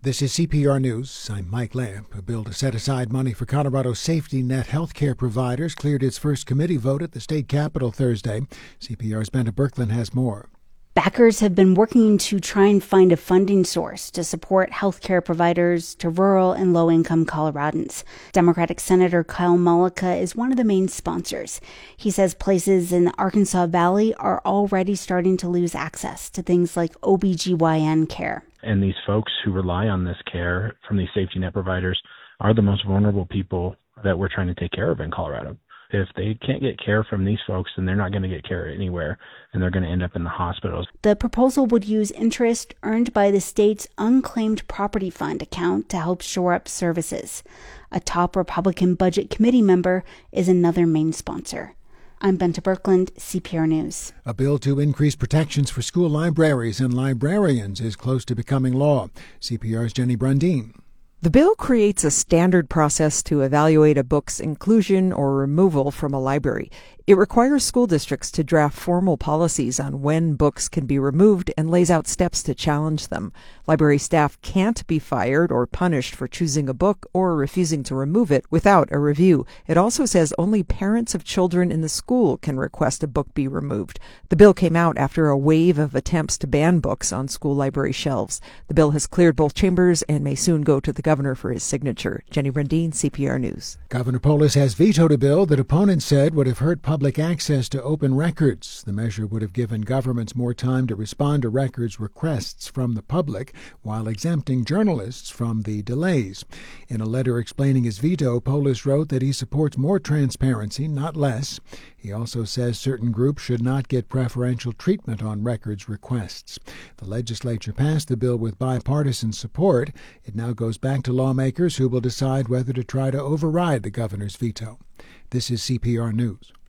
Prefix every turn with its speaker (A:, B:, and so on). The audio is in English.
A: This is CPR News. I'm Mike Lamp. A bill to set aside money for Colorado's safety net healthcare providers cleared its first committee vote at the state capitol Thursday. CPR's Benta Birkeland has more.
B: Backers have been working to try and find a funding source to support healthcare providers to rural and low-income Coloradans. Democratic Senator Kyle Maleka is one of the main sponsors. He says places in the Arkansas Valley are already starting to lose access to things like OBGYN care.
C: And these folks who rely on this care from these safety net providers are the most vulnerable people that we're trying to take care of in Colorado. If they can't get care from these folks, then they're not going to get care anywhere, and they're going to end up in the hospitals.
B: The proposal would use interest earned by the state's unclaimed property fund account to help shore up services. A top Republican Budget Committee member is another main sponsor. I'm Benta Birkeland, CPR News.
A: A bill to increase protections for school libraries and librarians is close to becoming law. CPR's Jenny Brundin.
D: The bill creates a standard process to evaluate a book's inclusion or removal from a library. It requires school districts to draft formal policies on when books can be removed and lays out steps to challenge them. Library staff can't be fired or punished for choosing a book or refusing to remove it without a review. It also says only parents of children in the school can request a book be removed. The bill came out after a wave of attempts to ban books on school library shelves. The bill has cleared both chambers and may soon go to the governor for his signature. Jenny Brundin, CPR News.
A: Governor Polis has vetoed a bill that opponents said would have hurt public access to open records. The measure would have given governments more time to respond to records requests from the public while exempting journalists from the delays. In a letter explaining his veto, Polis wrote that he supports more transparency, not less. He also says certain groups should not get preferential treatment on records requests. The legislature passed the bill with bipartisan support. It now goes back to lawmakers who will decide whether to try to override the governor's veto. This is CPR News.